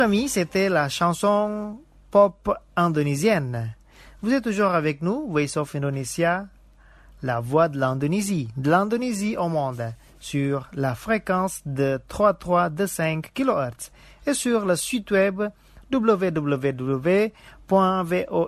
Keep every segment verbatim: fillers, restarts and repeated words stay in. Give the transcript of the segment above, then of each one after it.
Amis, c'était la chanson pop indonésienne. Vous êtes toujours avec nous, Voice of Indonesia, la voix de l'Indonésie, de l'Indonésie au monde, sur la fréquence de trois virgule trois deux cinq kilohertz et sur le site web w w w point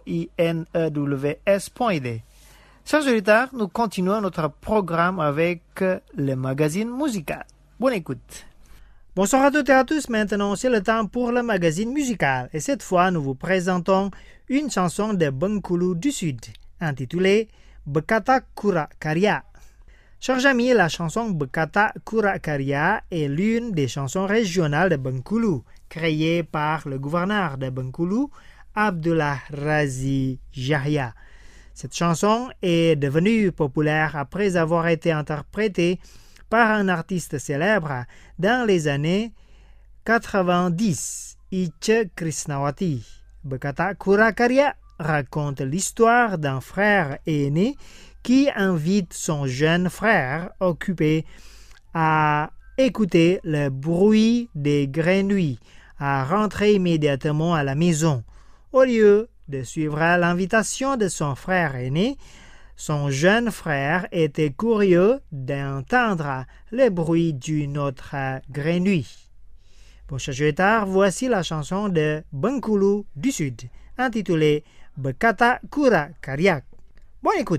voinews point i d. Chers auditeurs, nous continuons notre programme avec le magazine musical. Bonne écoute. Bonsoir à toutes et à tous, maintenant c'est le temps pour le magazine musical et cette fois nous vous présentons une chanson de Bengkulu du Sud intitulée Bekata Kura Karya. Chers amis, la chanson Bekata Kura Karya est l'une des chansons régionales de Bengkulu, créée par le gouverneur de Bengkulu, Abdullah Razi Jahya. Cette chanson est devenue populaire après avoir été interprétée par un artiste célèbre dans les années quatre-vingt-dix, Itje Krisnawati. Bekata Kura Karya raconte l'histoire d'un frère aîné qui invite son jeune frère occupé à écouter le bruit des grenouilles, à rentrer immédiatement à la maison. Au lieu de suivre l'invitation de son frère aîné, son jeune frère était curieux d'entendre le bruit d'une autre grenouille. Pour chers auditeurs, voici la chanson de Bengkulu du Sud, intitulée Bekata Kura Karya. Bonne écoute.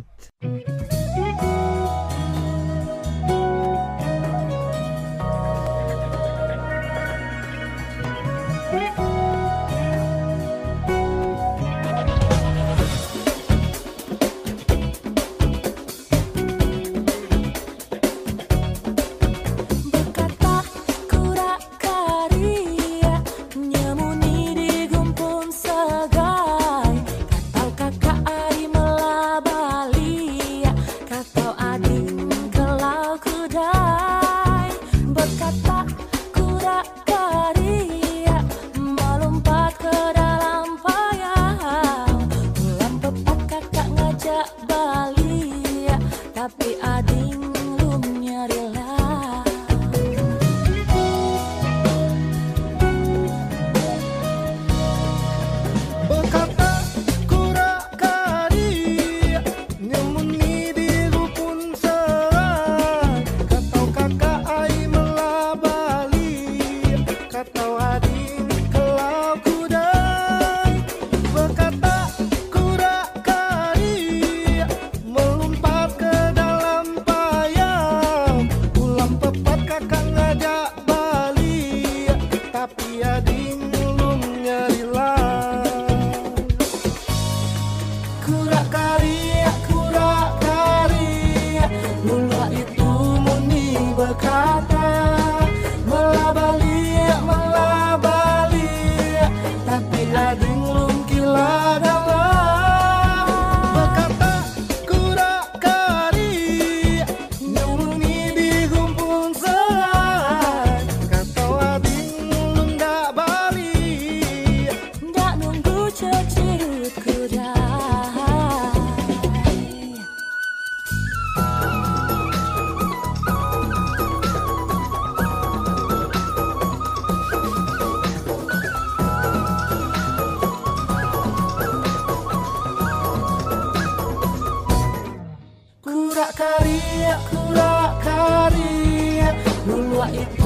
Kura Karya, Kura Karya, dulu itu